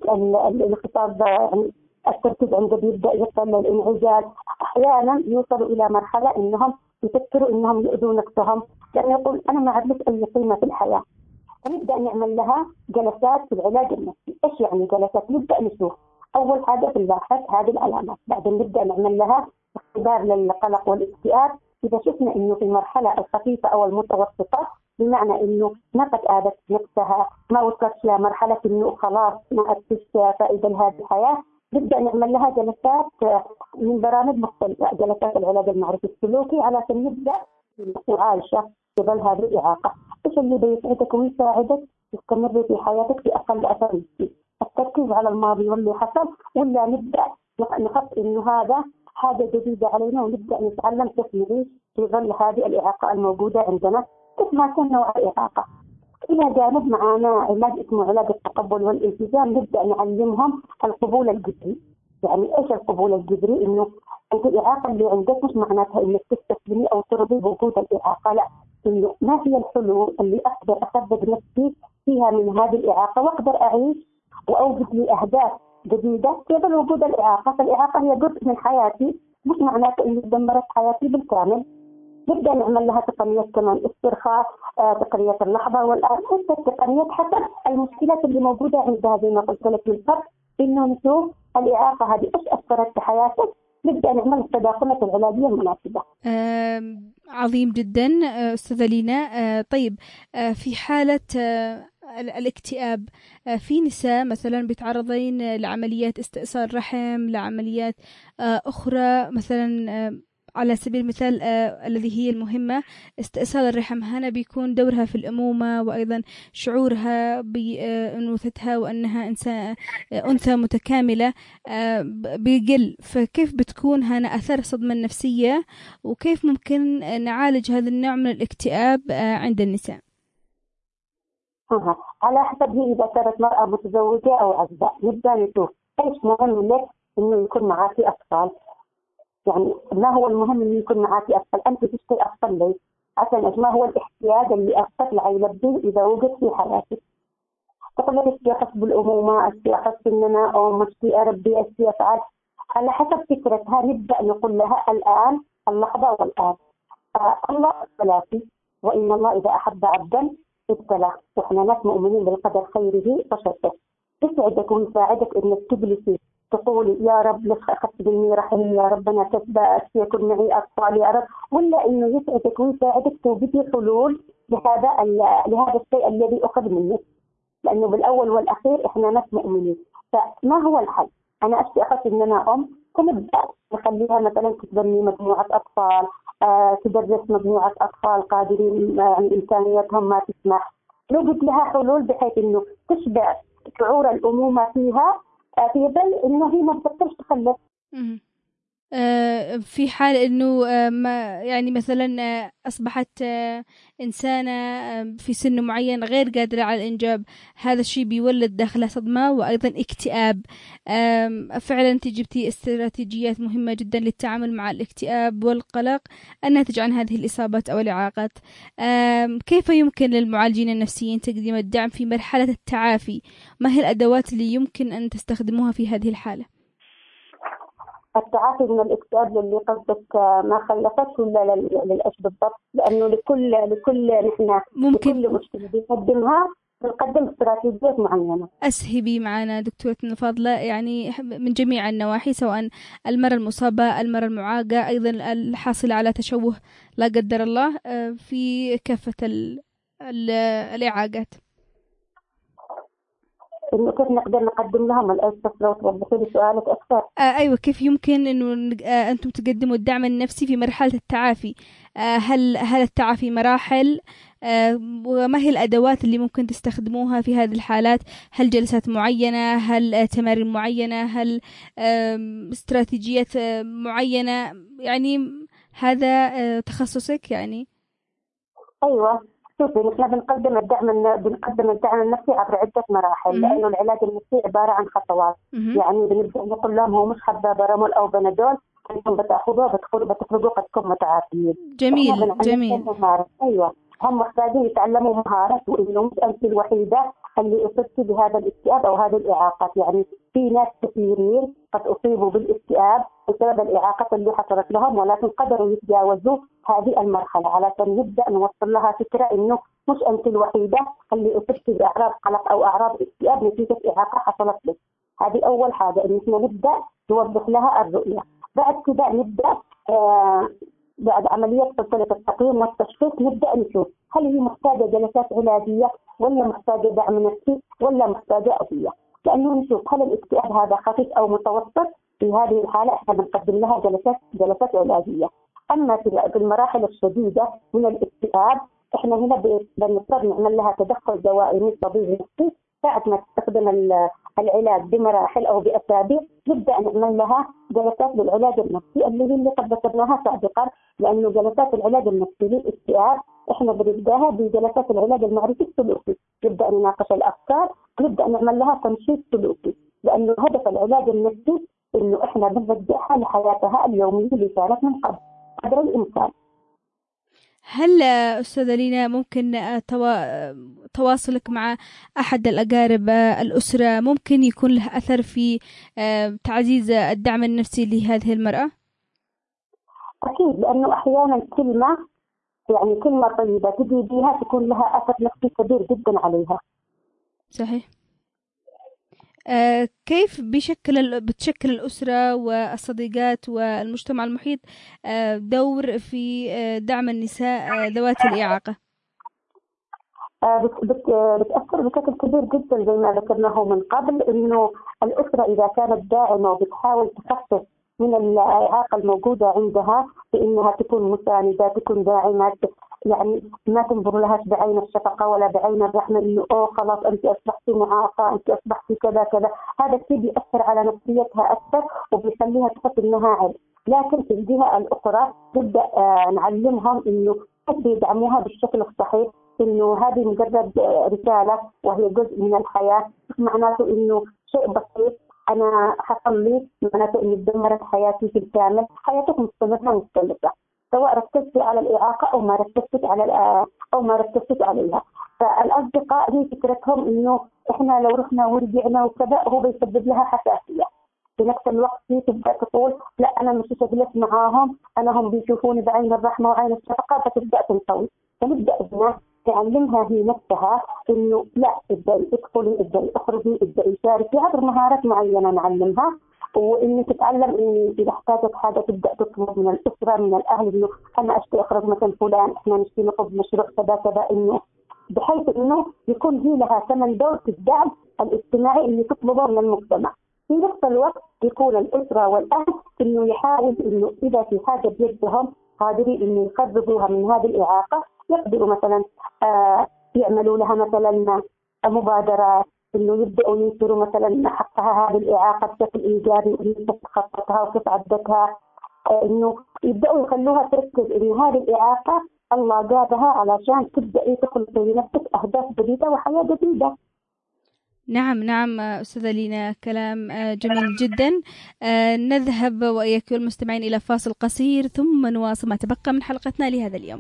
الخطاب يعني التركيز عنده بيبدأ يقل، الانعزال. أحيانا يوصلوا إلى مرحلة إنهم يفكروا إنهم يؤذوا نفسهم، لأن يقول أنا ما عاد أي قيمة في الحياة. فنبدأ نعمل لها جلسات في العلاج النفسي. إيش يعني جلسات؟ نبدأ نشوف أول حاجة بنلاحظ هذه العلامات، بعدين نبدأ نعمل لها اختبار للقلق والاكتئاب. إذا شفنا إنه في المرحلة الخفيفة أو المتوسطة، بمعنى إنه ما قد آذت نفسها، ما وصلت إلى مرحلة إنه خلاص ما أدتش فائدة لهذه الحياة، نبدأ نعمل لها جلسات من برامج مختلفة، جلسات العلاج المعرفي السلوكي، على أن نبدأ معالجة في ظل هذه الإعاقة. إيش اللي بيساعدك ويساعدك تستمر في حياتك بأقل أثر نفسي؟ التركيز على الماضي واللي حصل، ولا نبدأ نحط إنه هذا حاجة جديدة علينا ونبدأ نتعلم كيف نعيش في ظل هذه الإعاقة الموجودة عندنا، كيف ما كان نوع الإعاقة. إلى جانب معنا علاج اسمه علاج التقبل والالتزام، نبدأ نعلمهم القبول الجذري. يعني إيش القبول الجذري؟ إنه أنت الإعاقة اللي عندك مش معناتها إنك تستسلمي أو ترضي بوجود الإعاقة، لا، إنه ما هي الحلول اللي أقدر أسبب نفسي فيها من هذه الإعاقة وأقدر أعيش وأوجد لي أهداف جديدة في ظل وجود الإعاقة. فالإعاقة هي جزء من حياتي، مش معناته إني دمرت حياتي بالكامل. نبدأ نعمل لها تقنيات كمان استرخاء، تقنيات اللحظة والآن، حتى التقنيات حتى المشكلات اللي موجودة عندها زي ما قلت لك بالفرق، إنه نشوف الإعاقة هذه إيش أثرت في حياتك، نبدأ نعمل التداخلات العلاجية المناسبة. عظيم جدا أستاذة لينا. طيب في حالة الاكتئاب، في نساء مثلا بيتعرضين لعمليات استئصال رحم، لعمليات أخرى مثلا على سبيل المثال الذي هي المهمة استئصال الرحم. هنا بيكون دورها في الأمومة وأيضا شعورها بأنوثتها وأنها أنثى متكاملة بيقل. فكيف بتكون هنا أثر الصدمة النفسية وكيف ممكن نعالج هذا النوع من الاكتئاب عند النساء؟ على حسب هي إذا كانت مرأة متزوجة أو عزباء نبدأ نشوف إيش مهم لك إنه يكون معك أطفال. يعني ما هو المهم إنه يكون معك أطفال؟ أنت تشتري أطفال ليش؟ عشان ما هو الاحتياج اللي الطفل يلبيه إذا وجد في حياتك. تقول لك أشتي أخص بالأمومة، أشتي أخص إن أنا أم، أشتي أربي، أشتي أفعل. على حسب فكرتها نبدأ نقول لها الآن اللحظة والآن. الله ثلاثي، وإن الله إذا أحب عبدا ابتلاه، وإحنا ناس مؤمنين بالقدر خيره وشره. يسعدك ويساعدك إنك تجلسي تقولي يا رب لك أخذت بالني رحمي، يا رب أنا تسبأت يكون معي أطفال يا رب، ولا إنه يسعدك ويساعدك توجدي حلول لهذا الشيء الذي أخذ منك. لأنه بالأول والأخير إحنا ناس مؤمنين. فما هو الحل؟ أنا أشتي أخذ إن أنا أم، فنبدأ نخليها مثلا تبني مجموعة أطفال، تدرس مجموعة أطفال قادرين يعني إمكانياتهم ما تسمح، نوجد لها حلول بحيث إنه تشبع شعور الأمومة فيها، في ظل إنه هي ما بتقدرش تخلف. في حال انه يعني مثلا اصبحت انسانه في سن معين غير قادره على الانجاب، هذا الشيء بيولد داخلها صدمه وايضا اكتئاب. فعلا انت جبتي استراتيجيات مهمه جدا للتعامل مع الاكتئاب والقلق الناتج عن هذه الاصابات او الاعاقات. كيف يمكن للمعالجين النفسيين تقديم الدعم في مرحله التعافي؟ ما هي الادوات اللي يمكن ان تستخدموها في هذه الحاله؟ التعافي من الاكتئاب اللي قصدك ما خلفتش ولا للأش بالضبط؟ لأنه لكل نحن ممكن لكل مشكلة بنقدم استراتيجيات معينة. أسهبي معنا دكتورتنا الفاضلة، يعني من جميع النواحي، سواء المرأة المصابة، المرأة المعاقة، أيضا الحاصلة على تشوه لا قدر الله، في كافة الإعاقات. إنه كيف نقدر نقدم لهم الأساس؟ لو توضحي لي سؤالك أكثر. أيوة، كيف يمكن إنه أنتم تقدموا الدعم النفسي في مرحلة التعافي؟ هل التعافي مراحل؟ وما هي الأدوات اللي ممكن تستخدموها في هذه الحالات؟ هل جلسات معينة؟ هل تمارين معينة؟ هل استراتيجيات معينة؟ يعني هذا تخصصك يعني. أيوة، شوفي نحن بنقدم الدعم النفسي عبر عدة مراحل، لأنه العلاج النفسي عبارة عن خطوات. يعني بنبدأ نقول لهم هو مش حبة برامول أو بنادول أنتم بتاخذوه بتخرجوا قد تكون متعافين. جميل. أيوة، هم محتاجين يتعلموا مهارات، وإنه مش أنت الوحيدة اللي أصبت بهذا الاكتئاب أو هذه الإعاقات. يعني في ناس كثيرين قد أصيبوا بالاكتئاب بسبب الإعاقات اللي حصلت لهم، ولكن قدروا يتجاوزوا هذه المرحلة علشان نبدأ نوصل لها فكرة إنه مش أنت الوحيدة اللي أصبت بأعراض قلق أو أعراض اكتئاب نتيجة إعاقة حصلت لك. هذه أول حاجة، إن إحنا نبدأ نوضح لها الرؤية. بعد كده نبدأ بعد عملية سلسلة التقييم والتشخيص نبدأ نشوف هل هي محتاجة جلسات علاجية ولا محتاجة دعم نفسي ولا محتاجة أدوية، لأنه نشوف هل الاكتئاب هذا خفيف أو متوسط. في هذه الحالة احنا بنقدم لها جلسات علاجية. أما في المراحل الشديدة من الاكتئاب احنا هنا بنضطر نعمل لها تدخل دوائي من طبيب نفسي. بعد ما تستخدم العلاج بمراحل أو بأسابيع نبدأ نعمل لها جلسات للعلاج النفسي اللي قد ذكرناها سابقا، لأنه جلسات العلاج النفسي للاكتئاب احنا بنبداها بجلسات العلاج المعرفي السلوكي، نبدأ نناقش الأفكار، نبدأ نعمل لها تنشيط سلوكي، لأنه هدف العلاج النفسي إنه احنا بنرجعها لحياتها اليومية اللي كانت من قدر الإمكان. هل أستاذة لينا ممكن تواصلك مع أحد الأقارب الأسرة ممكن يكون له أثر في تعزيز الدعم النفسي لهذه المرأة؟ أكيد، لأنه أحيانا كلمة طيبة تجي بها تكون لها أثر نفسي كبير جدا عليها. صحيح. كيف بتشكل الأسرة والصديقات والمجتمع المحيط دور في دعم النساء ذوات الإعاقة؟ بتأثر بشكل كبير جدا زي ما ذكرناه من قبل، إنه الأسرة إذا كانت داعمة وبتحاول تخفف من الإعاقة الموجودة عندها بإنها تكون مساندة، تكون داعمة، يعني ما تنظر لهاش بعين الشفقة ولا بعين الرحمة إنه خلاص أنت أصبحتي معاقة، أنت أصبحتي كذا كذا. هذا الشيء بيأثر على نفسيتها أكثر وبيخليها تحس إنها عيب. لكن في الجهة الأخرى نبدأ نعلمهم إنه كيف يدعموها بالشكل الصحيح، إنه هذه مجرد رسالة وهي جزء من الحياة، معناته إنه شيء بسيط أنا حصل لي معناته إني دمرت حياتي في الكامل. حياتك مستمرة مختلفة سواء ركزت على الإعاقة أو ما ركزت عليها. فالأصدقاء هي فكرتهم إنه إحنا لو رحنا ورجعنا وكذا هو بيسبب لها حساسية. في نفس الوقت هي تبدأ تقول لا أنا مش أجلس معاهم، أنا هم بيشوفوني بعين الرحمة وعين الشفقة، فتبدأ تنطوي. فنبدأ هنا تعلمها هي نفسها إنه لا، ابدأي ادخلي، ابدأي اخرجي، ابدأي شاركي عبر مهارات معينة نعلمها. وإني تتعلم إني إذا احتاجت حاجة تبدأ تطلب من الأسرة من الأهل إنه أنا أشتي أخرج مثلا فلان، إحنا نشتي نقض مشروع كذا كذا، إنه بحيث إنه يكون هي لها كمان دور في الدعم الاجتماعي اللي تطلبه من المجتمع. في نفس الوقت يكون الأسرة والأهل إنه يحاول إنه إذا في حاجة بيدهم قادرين إنه يخرجوها من هذه الإعاقة، يقدروا مثلا يعملوا لها مثلا مبادرات، إنه يبدأوا ينشروا مثلا حقها هذه الإعاقة بشكل إيجابي، إنه تتخططها وكيف عدتها، إنه يبدأوا يخلوها تركز إنه هذه الإعاقة الله جابها علشان تبدأ تخلق لنفسك أهداف جديدة وحياة جديدة. نعم أستاذة لينا، كلام جميل جدا. نذهب وإياك المستمعين إلى فاصل قصير ثم نواصل ما تبقى من حلقتنا لهذا اليوم.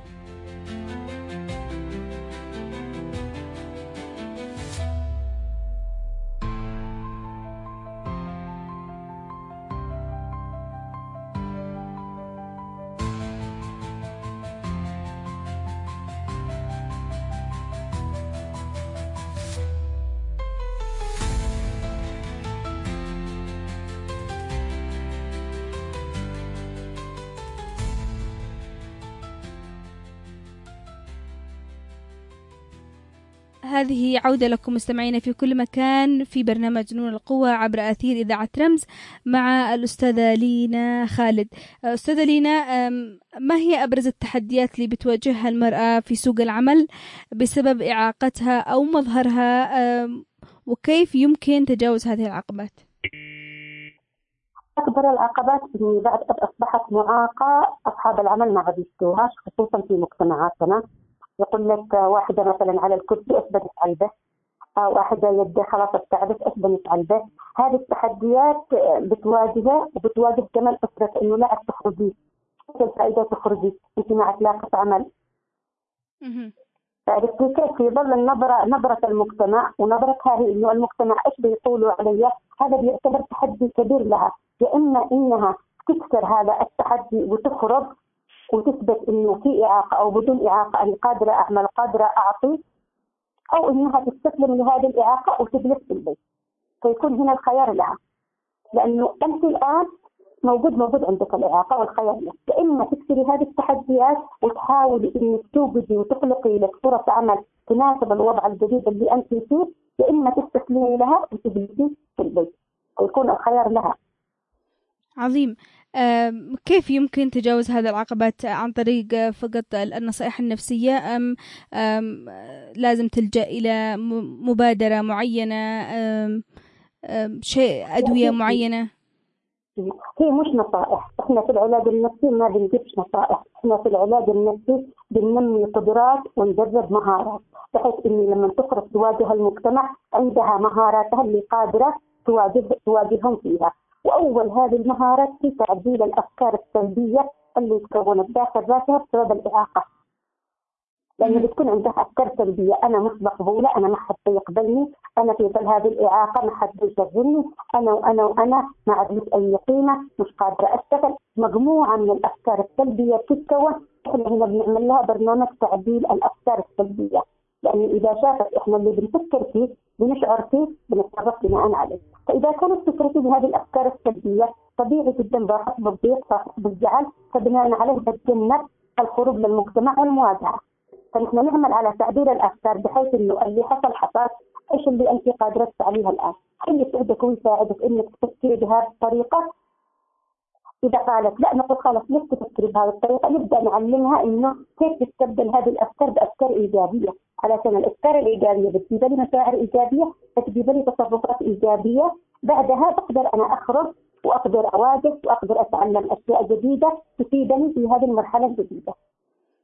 هذه عودة لكم مستمعين في كل مكان في برنامج نون القوة عبر أثير إذاعة رمز مع الأستاذة لينا خالد. أستاذة لينا، ما هي أبرز التحديات اللي بتواجهها المرأة في سوق العمل بسبب إعاقتها أو مظهرها، وكيف يمكن تجاوز هذه العقبات؟ أكبر العقبات اللي بعد أصبحت معاقة أصحاب العمل ما بيشتوهاش، خصوصا في مجتمعاتنا. يقول لك واحدة مثلا على الكرسي أثبتت على البث، واحدة يدها خلاص اتعبت أثبتت على البث. هذه التحديات بتواجهها، وبتواجه كمان أسرة إنه لا تخرجي، كيف الفائدة تخرجي أنت مع علاقة عمل. فعرفتي كيف يظل نظرة المجتمع، ونظرتها هي إنه المجتمع إيش بيقولوا عليها. هذا بيعتبر تحدي كبير لها، يا إما إنها تكسر هذا التحدي وتخرج وتثبت إنه في إعاقة أو بدون إعاقة أنا قادرة أعمل قادرة أعطي، أو إنها تستسلم لهذه الإعاقة وتجلس في البيت. فيكون هنا الخيار لها، لأنه أنت الآن موجود عندك الإعاقة، والخيار لك يا إما تكسري هذه التحديات وتحاولي إنك توجدي وتخلقي لك فرص عمل تناسب الوضع الجديد اللي أنت فيه، يا إما تستسلمي لها وتجلسي في البيت. ويكون الخيار لها. عظيم. كيف يمكن تجاوز هذه العقبات؟ عن طريق فقط النصائح النفسية أم لازم تلجأ إلى مبادرة معينة، شيء أدوية معينة؟ هي مش نصائح. احنا في العلاج النفسي ما بنجيبش نصائح، احنا في العلاج النفسي بننمي قدرات ونجرب مهارات، بحيث اني لما تخرج تواجه المجتمع عندها مهاراتها اللي قادرة تواجههم فيها. وأول هذه المهارات في تعديل الأفكار السلبية اللي تكونت داخل راسها بسبب الإعاقة. لأنه بتكون عندها أفكار سلبية، أنا مش مقبولة، أنا ما حد يقبلني، أنا في ظل هذه الإعاقة ما حد يشغلني، أنا ما عندي أي قيمة، مش قادرة أشتغل. مجموعة من الأفكار السلبية تتكون. إحنا هنا بنعمل لها برنامج تعديل الأفكار السلبية، لأن إذا شافت إحنا اللي بنفكر فيه بنشعر فيه بنتصرف بناء عليه. فإذا كانت فكرتي بهذه الأفكار السلبية طبيعي جدا بحس بالضيق بالزعل، فبناء عليه بتجنب الخروج للمجتمع والمواجهة. فنحن نعمل على تعديل الأفكار بحيث إنه اللي حصل إيش اللي أنت قادرة تفعليها الآن، اللي يساعدك ويساعدك إنك تفكري بهذه الطريقة. إذا قالت لا نقول خلاص ليش تفكري بهذه الطريقة، نبدأ نعلمها إنه كيف تستبدل هذه الأفكار بأفكار إيجابية، علشان الأفكار الإيجابية بتجيب لي مشاعر إيجابية، بتجيب لي تصرفات إيجابية. بعدها بقدر أنا أخرج وأقدر أواجه وأقدر أتعلم أشياء جديدة تفيدني في هذه المرحلة الجديدة.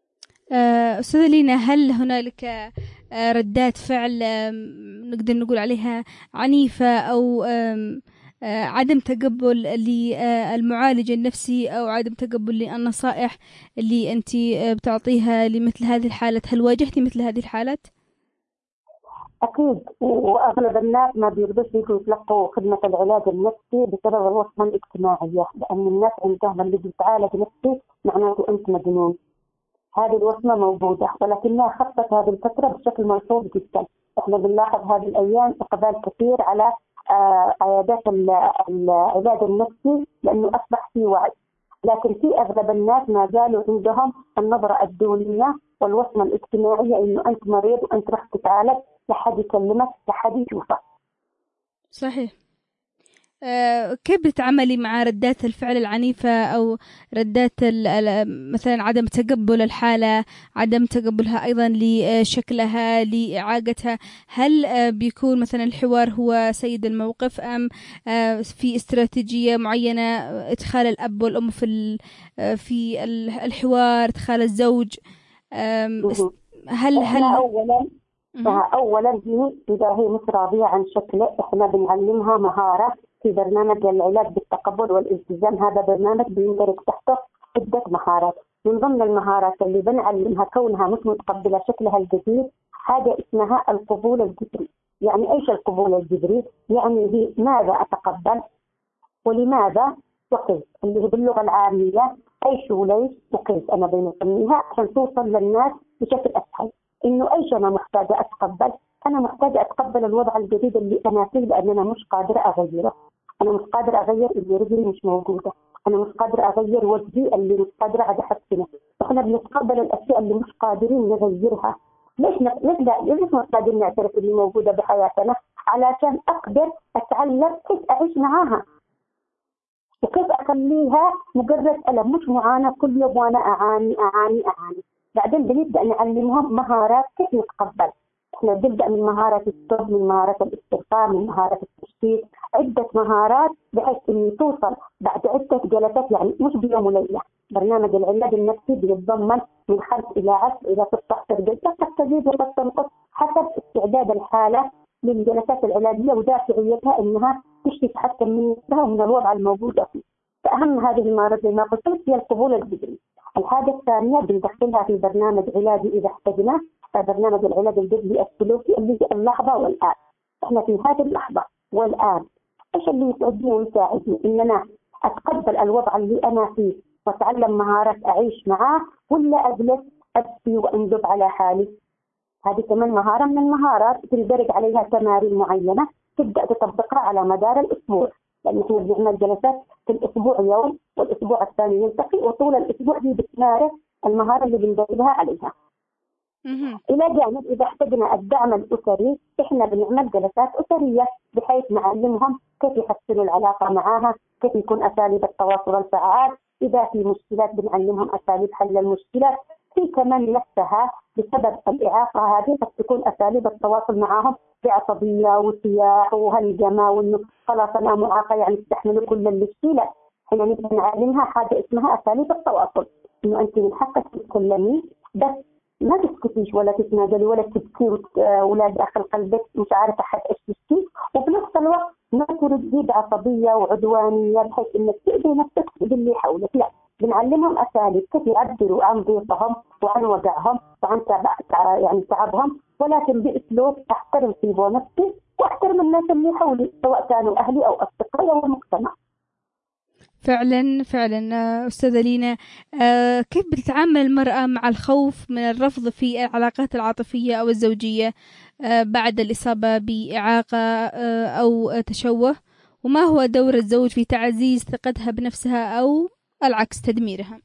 أستاذة لينا، هل هنالك ردات فعل نقدر نقول عليها عنيفة أو عدم تقبل للمعالج النفسي أو عدم تقبل للنصائح اللي أنت بتعطيها لمثل هذه الحالات؟ هل واجهتي مثل هذه الحالات؟ أكيد، وأغلب الناس ما بيرضوش يجوا يتلقوا خدمة العلاج النفسي بسبب الوصمة الاجتماعية، لأن الناس عندهم اللي بيتعالج نفسي معناته أنت مجنون. هذه الوصمة موجودة ولكنها خفت هذه الفترة بشكل ملحوظ جدا. احنا بنلاحظ هذه الأيام إقبال كثير على عيادات العلاج النفسي لأنه أصبح في وعي، لكن في أغلب الناس ما زالوا عندهم النظرة الدونية والوصمة الاجتماعية إنه أنت مريض وأنت رح تتعالج، لحد يكلمك لحد يشوفك. صحيح. كيف بتتعاملي مع ردات الفعل العنيفة أو ردات مثلا عدم تقبل الحالة، عدم تقبلها أيضا لشكلها، لإعاقتها؟ هل بيكون مثلا الحوار هو سيد الموقف أم في استراتيجية معينة، إدخال الأب والأم في الحوار، إدخال الزوج؟ هل أولا هي إذا هي مش راضية عن شكله إحنا بنعلمها مهارة في برنامج العلاج بالتقبل والالتزام. هذا برنامج بيندرج تحته عدة مهارات. من ضمن المهارات اللي بنعلمها كونها مش متقبلة شكلها الجديد حاجة اسمها القبول الجذري. يعني إيش القبول الجذري؟ يعني هي ماذا أتقبل ولماذا وكيف، اللي هي باللغة العامية أيش وليش وكيف أنا بنسميها عشان توصل للناس بشكل أسهل. إنه أيش أنا محتاجة أتقبل؟ أنا محتاجة أتقبل الوضع الجديد اللي أنا فيه لأن أنا مش قادرة أغيره. أنا مش قادرة أغير اللي رجلي مش موجودة، أنا مش قادرة أغير وجهي اللي مش قادرة على أحسنه. إحنا بنتقبل الأشياء اللي مش قادرين نغيرها. ليش مش قادرين نعترف اللي موجودة بحياتنا؟ علشان أقدر أتعلم كيف أعيش معاها وكيف أخليها مجرد ألم مش معاناة كل يوم وأنا أعاني. بعدين بنبدأ نعلمهم مهارات كيف نتقبل. احنا بنبدأ من مهارات الصبر، من مهارات الاسترخاء، من مهارات التشتيت، عدة مهارات بحيث إنه توصل بعد عدة جلسات، يعني مش بيوم وليلة. برنامج العلاج النفسي بيتضمن من 5 إلى 10 إلى 16 جلسة، قد تزيد وقد تنقص حسب استعداد الحالة للجلسات العلاجية ودافعيتها إنها تشتي تحسن من نفسها ومن الوضع الموجود فيه. فأهم هذه المهارات زي ما قلت هي القبول الجذري. الحاجة الثانية بندخلها في برنامج علاجي إذا احتجنا، برنامج العلاج الجذري السلوكي اللي هي اللحظة والآن. احنا في هذه اللحظة والآن ايش اللي يسعدني ويساعدني؟ ان انا اتقبل الوضع اللي انا فيه واتعلم مهارات اعيش معاه، ولا اجلس ابكي واندب على حالي. هذه كمان مهارة من المهارات تندرج عليها تمارين معينة تبدأ تطبقها على مدار الأسبوع، لأن احنا بنعمل جلسات في الأسبوع يوم والأسبوع الثاني نلتقي، وطول الأسبوع دي بتمارس المهارة اللي بندربها عليها. إلى جانب إذا احتجنا الدعم الأسري احنا بنعمل جلسات أسرية بحيث نعلمهم كيف يحسنوا العلاقة معها، كيف يكون أساليب التواصل الفعال، إذا في مشكلات بنعلمهم أساليب حل المشكلات. في كمان نفسها بسبب الإعاقة هذه قد تكون أساليب التواصل معهم بعصبية وصياح وهلجمة، وإنه خلاص أنا معاقة يعني تستحمل كل المشكلات. احنا نبدأ نعلمها حاجة اسمها أساليب التواصل، إنه أنت من حقك تتكلمي بس ما تسكتيش ولا تتنازلي ولا تبكي ولا داخل قلبك مش عارفة حد ايش تشكي، وبنفس الوقت ما تردي بعصبية وعدوانية بحيث انك تأذي نفسك باللي حولك. لا، بنعلمهم اساليب كيف يعبروا عن ضيقهم وعن وجعهم وعن يعني تعبهم، ولكن باسلوب احترم فيه نفسي واحترم الناس اللي حولي سواء كانوا اهلي او اصدقائي او المجتمع. فعلا أستاذة لينا، كيف بتتعامل المرأة مع الخوف من الرفض في العلاقات العاطفية أو الزوجية بعد الإصابة بإعاقة أو تشوه، وما هو دور الزوج في تعزيز ثقتها بنفسها أو العكس تدميرها؟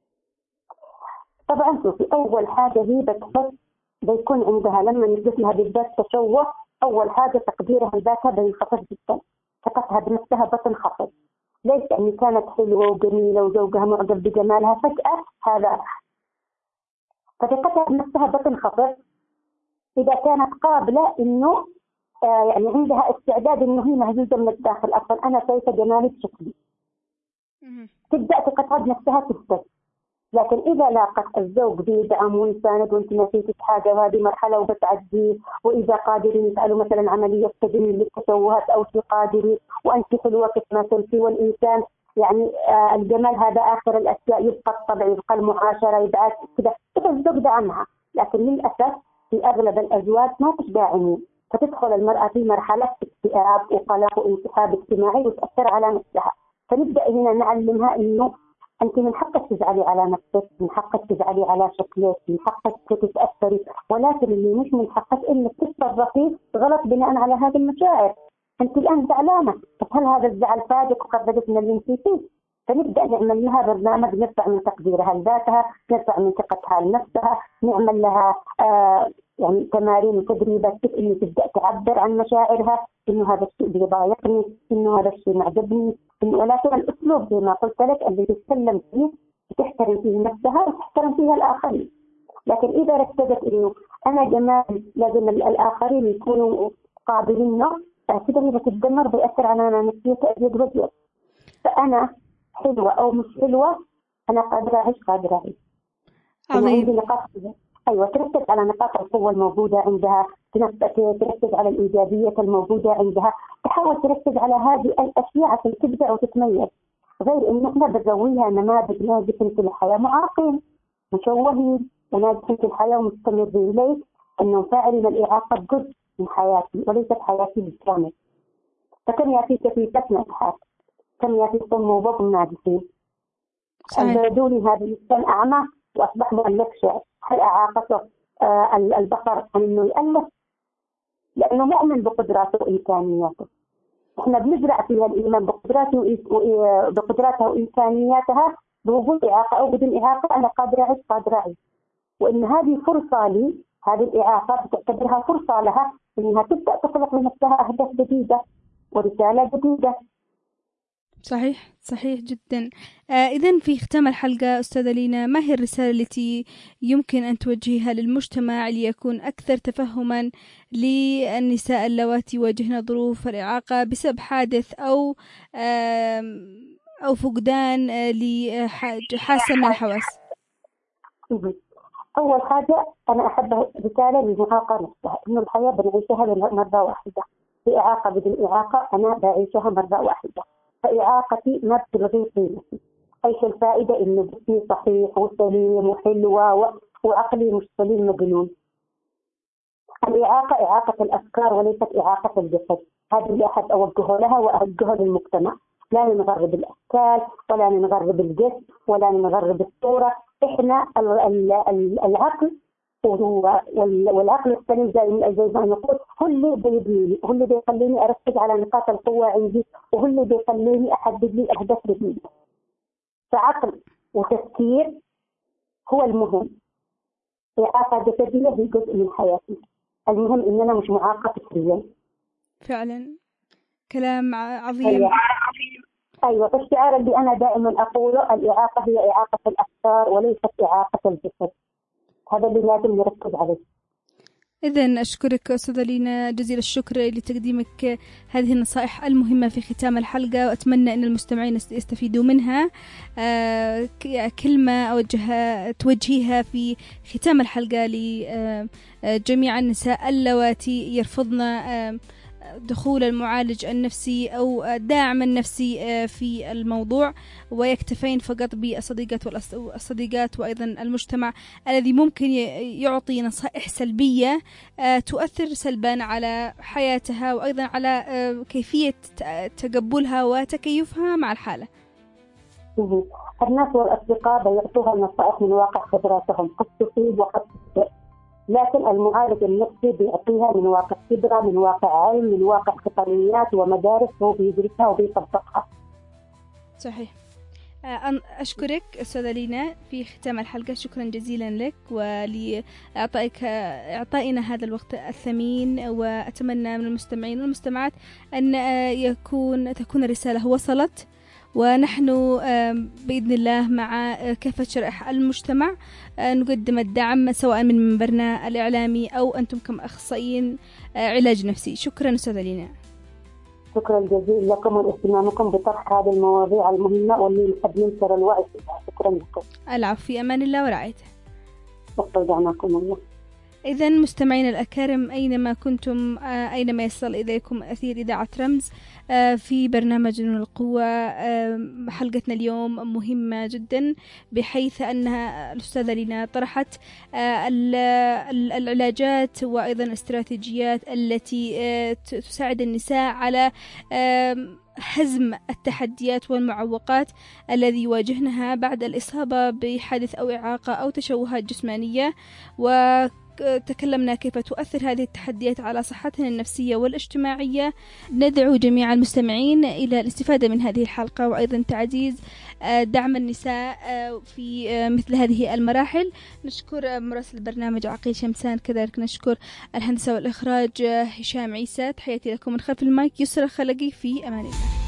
طبعا شوفي، أول حاجة هي بتحس بيكون عندها لما يجي لها بالذات تشوه، أول حاجة تقديرها لذاتها بينخفض جدا، ثقتها بنفسها بتنخفض. ليش؟ لأن كانت حلوة وجميلة وزوجها معجب بجمالها، فجأة هذا راح، فثقتها بنفسها بتنخفض. إذا كانت قابلة إنه يعني عندها استعداد إنه هي مهزوزة من الداخل، أصلا أنا شايفة جمالي بشكلي، تبدأ ثقتها بنفسها تهتز. لكن إذا لاقت الزوج بيدعم ويساند وأنت نسيتي حاجة وهذه مرحلة وبتعدي، وإذا قادرين يفعلوا مثلا عملية تجميل للتشوهات أو شيء قادرين وأنت في الوقت ما تنسي، والإنسان يعني الجمال هذا آخر الأشياء، يبقى الطبع، يبقى المعاشرة، يبقى كذا الزوج دعمها. لكن للأسف في أغلب الأزواج ما مش داعمين، فتدخل المرأة في مرحلة اكتئاب وقلق وانسحاب اجتماعي وتأثر على نفسها. فنبدأ هنا نعلمها إنه أنت من حقك تزعلي على نفسك، من حقك تزعلي على شكلك، من حقك تتأثري، ولكن اللي مش من حقك إنك تتصرفي غلط بناء على هذه المشاعر. أنت الآن زعلانة، طب هل هذا الزعل فادك وخرجت من اللي انت فيه؟ فنبدأ نعمل لها برنامج نرفع من تقديرها لذاتها، نرفع من ثقتها لنفسها، نعمل لها يعني تمارين وتدريبات كيف إنه تبدأ تعبر عن مشاعرها، إنه هذا الشيء بيضايقني، إنه هذا الشيء معجبني، ولكن الأسلوب زي ما قلت لك اللي تتكلم فيه تحترم فيه نفسها وتحترم فيها الآخرين. لكن إذا ركزت إنه أنا جمال لازم الآخرين يكونوا قابلينه، كده هي بتتدمر، بيأثر على نفسيتي أزيد وأزيد. فأنا حلوة أو مش حلوة، أنا قادرة أعيش، قادرة أعيش. أنا عندي نقاط، أيوة، تركز على نقاط القوة الموجودة عندها، تركز على الإيجابية الموجودة عندها، تحاول تركز على هذه الأشياء عشان تبدع وتتميز. غير إن إحنا بنسويها نماذج ناجحين في الحياة، معاقين مشوهين وناجحين في الحياة ومستمرين. ليش؟ إنهم فاعلين الإعاقة جزء من حياتي وليست حياتي بالكامل. فكم يأتيك في كتنة حياتي، كم يأتيكم موظف ناجحين البدوني هذا الإنسان أعمى وأصبح مؤلف شعر، هل أعاقته البصر عن إنه يألف؟ لأنه مؤمن بقدراته وإمكانياته. إحنا بنزرع فيها الإيمان بقدراتها وإمكانياتها، بوجود إعاقة أو بدون إعاقة أنا قادرة أعيش، قادرة أعيش. وإن هذه فرصة لي، هذه الإعاقة بتعتبرها فرصة لها إنها تبدأ تخلق لنفسها أهداف جديدة ورسالة جديدة. صحيح، صحيح جدا. إذن في ختام الحلقة أستاذة لينا، ما هي الرسالة التي يمكن أن توجهها للمجتمع ليكون أكثر تفهما للنساء اللواتي يواجهن ظروف الإعاقة بسبب حادث أو فقدان لحاسة من الحواس؟ أول حاجة أنا أحب رسالة للمعاقة نفسها، إنه الحياة بنعيشها مرة واحدة، بإعاقة بدون إعاقة أنا بعيشها مرة واحدة. فإعاقتي ما بتلغي قيمتي. أيش الفائدة إنه جسمي صحيح وسليم وحلوة وعقلي مش سليم مجنون؟ الإعاقة إعاقة الأفكار وليست إعاقة الجسد. هذا اللي أحد أوجهه لها وأوجهه للمجتمع. لا نغرب الأشكال ولا نغرب الجسم ولا نغرب الصورة. إحنا العقل والعقل السليم زي ما نقول هو اللي بيبنيني، هو اللي بيخليني أركز على نقاط القوة عندي، وهو اللي بيخليني أحدد لي أهداف جديدة. فعقل وتفكير هو المهم. إعاقة جسدية هي جزء من حياتي، المهم إن أنا مش معاقة فكريا. فعلا كلام عظيم. أيوة، فالشعار اللي أنا دائما أقوله الإعاقة هي إعاقة الأفكار وليست إعاقة الجسد. هذا اللي لازم نركز عليه. إذن أشكرك أستاذة لينا جزيل الشكر لتقديمك هذه النصائح المهمة في ختام الحلقة، وأتمنى أن المستمعين يستفيدوا منها. كلمة توجهيها في ختام الحلقة لجميع النساء اللواتي يرفضن دخول المعالج النفسي أو الداعم النفسي في الموضوع، ويكتفين فقط بالصديقات والصديقات وأيضا المجتمع الذي ممكن يعطي نصائح سلبية تؤثر سلبا على حياتها وأيضا على كيفية تقبلها وتكيفها مع الحالة. الناس والأصدقاء بيعطوها النصائح من واقع خبراتهم، قد تصيب وقد تخطئ، لكن المعالج النفسي بيعطيها من واقع خبرة، من واقع علم، من واقع تقنيات ومدارس هو بيدرسها وبيطبقها. صحيح. أشكرك أستاذة لينا في ختام الحلقة، شكرا جزيلا لك ولإعطائنا هذا الوقت الثمين، وأتمنى من المستمعين والمستمعات أن تكون الرسالة وصلت، ونحن بإذن الله مع كافة شرائح المجتمع نقدم الدعم سواء من منبرنا الإعلامي أو أنتم كأخصائيين علاج نفسي. شكرا أستاذة لينا. شكرا جزيلا لكم واهتمامكم بطرح هذه المواضيع المهمة واللي قد ينشر الوعي فيها. شكرا لكم. العفو، في أمان الله ورعايته. استودعناكم الله. إذا مستمعينا الأكارم أينما كنتم، أينما يصل إليكم أثير إذاعة رمز في برنامج نون القوة، حلقتنا اليوم مهمة جدا، بحيث أنها الأستاذة لينا طرحت العلاجات وأيضا الاستراتيجيات التي تساعد النساء على هزم التحديات والمعوقات الذي يواجهنها بعد الإصابة بحادث أو إعاقة أو تشوهات جسمانية، وتكلمنا كيف تؤثر هذه التحديات على صحتنا النفسية والاجتماعية. ندعو جميع المستمعين إلى الاستفادة من هذه الحلقة، وأيضا تعزيز دعم النساء في مثل هذه المراحل. نشكر مراسل البرنامج عقيل شمسان، كذلك نشكر الهندسة والإخراج هشام عيسى. تحياتي لكم من خلف المايك يسرى خلقي، في أمان الله.